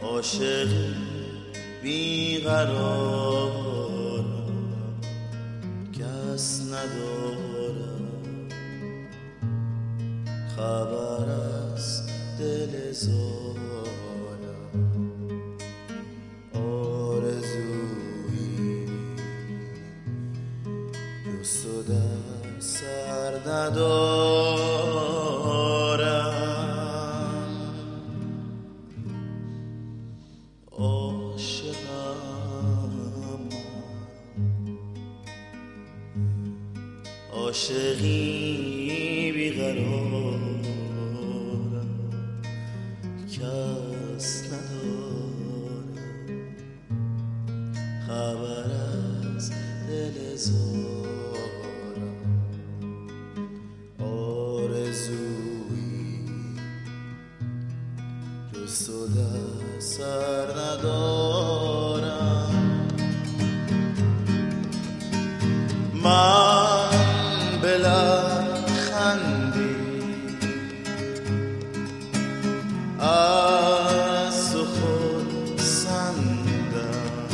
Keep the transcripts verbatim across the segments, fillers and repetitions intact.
عاشق بیقرارم، کس ندارم خبر از دل زارم. آرزویی جز تو در سر ندارم. عاشقم عاشقی بیقرارم، کس ندارم خبر از دل زارم. آرزویی جز تو در سر ندارم. من به لبخندی از تو خرسندم،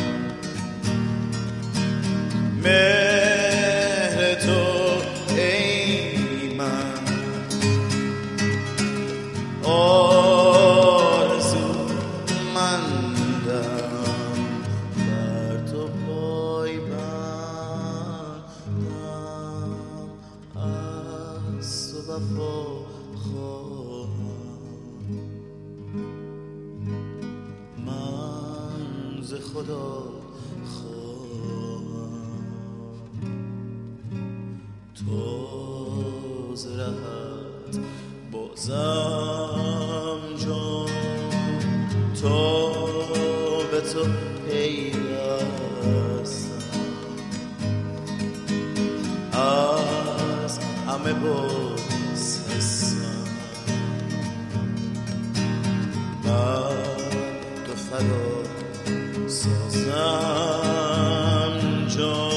مهر تو ای من آرزومندم، بر تو پای بندم، از تو وفا خواهم. من ز خدا خواهم تو ز رهت بازم جان، تو به تو پیوستم، از همه بگسستم، بر تو فدا سازم جان.